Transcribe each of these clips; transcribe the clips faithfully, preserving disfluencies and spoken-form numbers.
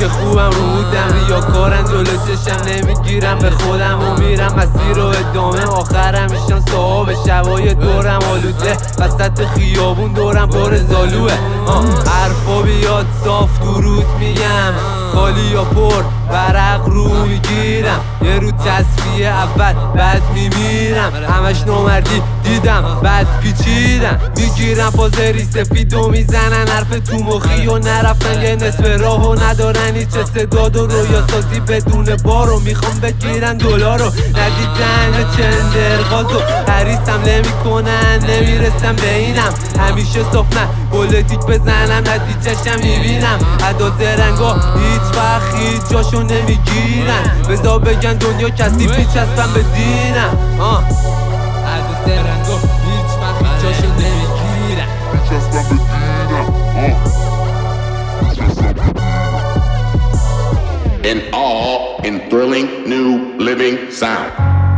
که خوبم رو بودم ریاکارن جلو چشم نمیگیرم به خودم و میرم مسیر رو ادامه آخرم میشم صاحب شبای دورم آلوده وسط خیابون دورم پر زالوه حرفا بیاد صاف درود میگم خالی یا پر ورق رو میگیرم یه رو تصفیه اول بعد میمیرم همش نامردی دیدم بعد پیچیدم میگیرم پازری سفید و میزنن حرف تو مخی و نرفتن یه نصف راه و ندارن هیچ استعداد و رویا سازی بدون بارو میخوام بگیرن دلارو ندیدن چندرغازو حریصم نمیکنن نمیرسم به اینم همیشه صاف نه پولیتیک بزنم نتیجهشم میبینم ادا زرنگا هیچ وقت هیچ جاشو نمیگیرن بذار بگن دنیا کسی پیچ هستم به دینم ادا زرنگا هیچ وقت هیچ جاشو نمیگیرن پیچ هستم به دینم In all in thrilling new living sound.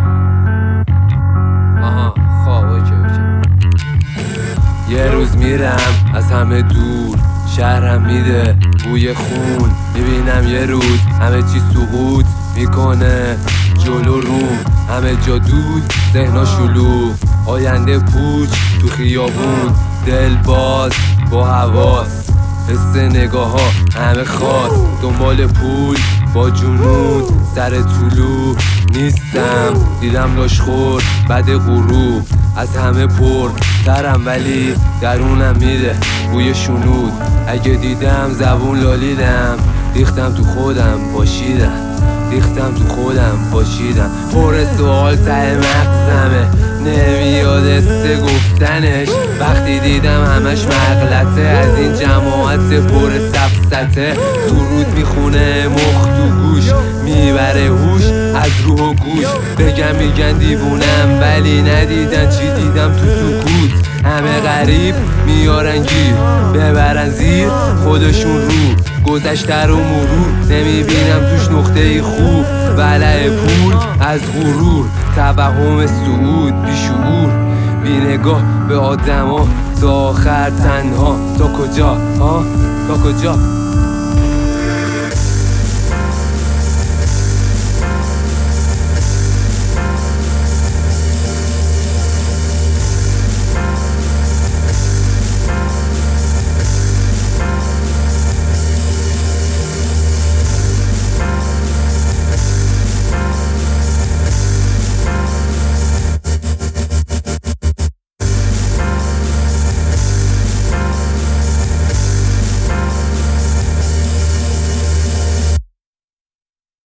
آها خواب اوکی اوکی یه روز میرم از همه دور شهرم میده بوی خون میبینم یه روز همه چی سقوط میکنه جلو روم همه جا دود ذهنا شلوغ آینده پوچ تو خیابون دل باز با حواس حس نگاه ها همه خاص دنبال پول با جنون سر طلوع نیستم دیدم لاشخور بعد غروب از همه پر ترم ولی درونم میده بوی شنود اگه دیدم زبون لالیدم ریختم تو خودم باشیدم ریختم تو خودم باشیدم پر سوال ته مغزمه نمیاد استه گفتنش وقتی دیدم همش مغلطه از این جماعت پر سفسته درود میخونه مخ تو گوش میبره هوش از روح و گوش بگم میگن دیوونم ولی ندیدن چی دیدم تو سکوت همه غریب میارن گیر ببرن زیر خودشون رو گذشته رو مرور نمیبینم توش نقطه خوب ولع پول از غرور توهم صعود بیشعور بی نگاه به آدما تا آخر تنها تا کجا ها تا کجا